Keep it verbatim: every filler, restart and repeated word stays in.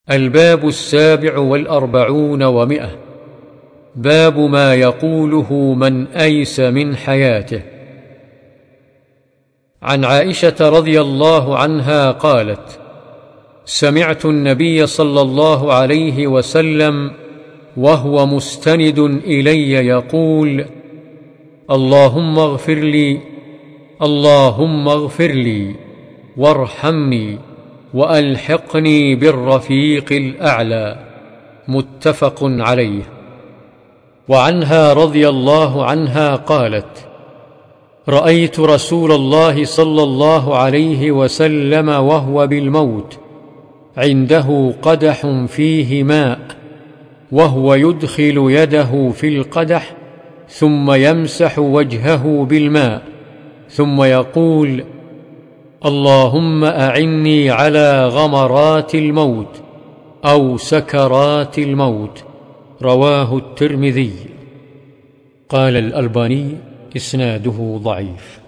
الباب السابع والأربعون ومئة. باب ما يقوله من أيس من حياته. عن عائشة رضي الله عنها قالت: سمعت النبي صلى الله عليه وسلم وهو مستند إلي يقول: اللهم اغفر لي، اللهم اغفر لي وارحمني وألحقني بالرفيق الأعلى. متفق عليه. وعنها رضي الله عنها قالت: رأيت رسول الله صلى الله عليه وسلم وهو بالموت، عنده قدح فيه ماء، وهو يدخل يده في القدح ثم يمسح وجهه بالماء، ثم يقول: اللهم أعني على غمرات الموت أو سكرات الموت. رواه الترمذي. قال الألباني: إسناده ضعيف.